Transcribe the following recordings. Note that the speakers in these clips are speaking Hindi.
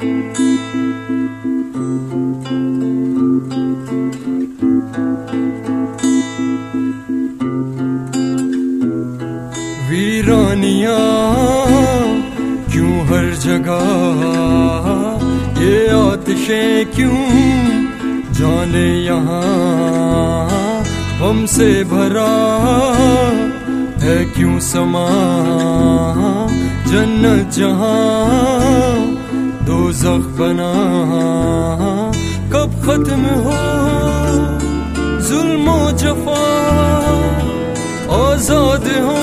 वीरानियां क्यों हर जगह, ये आतिशें क्यों जाने यहाँ हमसे भरा है क्यों समा। जन्नत जहाँ दोज़ख बना, कब खत्म हो जुल्म और जफा, आजाद हो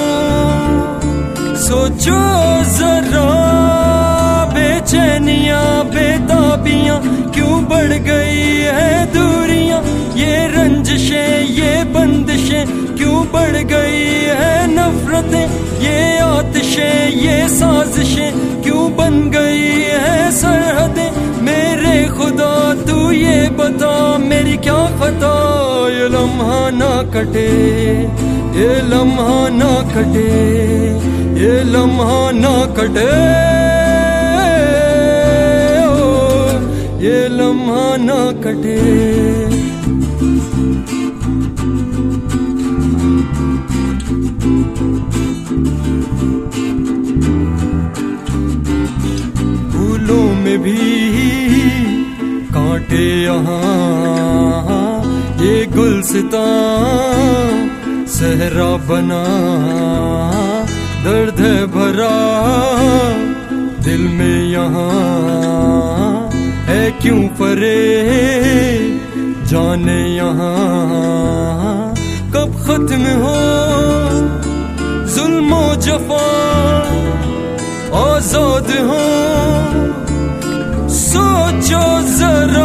सोचो जरा। बेचैनियां बेताबियां क्यों बढ़ गई है दूरियां, ये रंजिशें ये बंदिशें क्यों बढ़ गई है नफरतें, ये आतिशें ये साजिशें क्यों बन गई है सरहदें। मेरे खुदा तू ये बता मेरी क्या खता, ये लम्हा ना कटे ये लम्हा ना कटे, ये लम्हा ना कटे, ये लम्हा ना कटे। फूलों में भी कांटे यहाँ, ये गुलसितां सहरा बना। दर्द है भरा दिल में यहाँ, है क्यों फरे जाने यहाँ। कब खत्म हो जुल्म और जफा, आजाद हो सोचो जरा।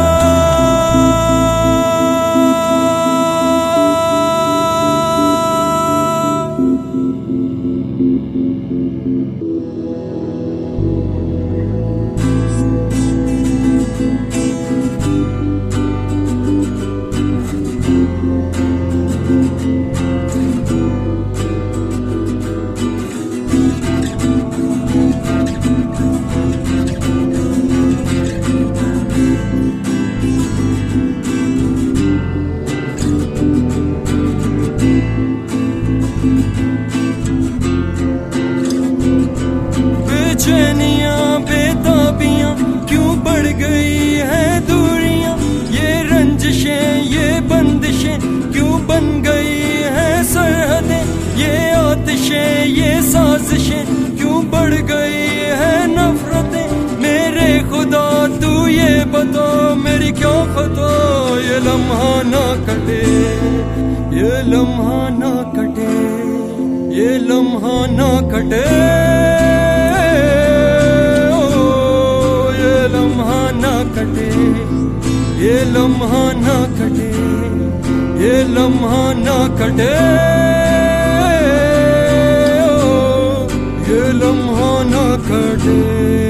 बेचैनियां बेताबियां क्यों बढ़ गई है दूरियां, ये रंजिशें ये बंदिशें क्यों बन गई है सरहदें। ये आतिशें ये साजिशें क्यों बढ़ गई है नफरतें। मेरे खुदा तू ये बता मेरी क्या खता, ये लम्हा ना कटे ये लम्हा ना कटे, ये लम्हा ना कटे, ये लम्हा ना कटे, ये लम्हा ना कटे, ये लम्हा ना कटे।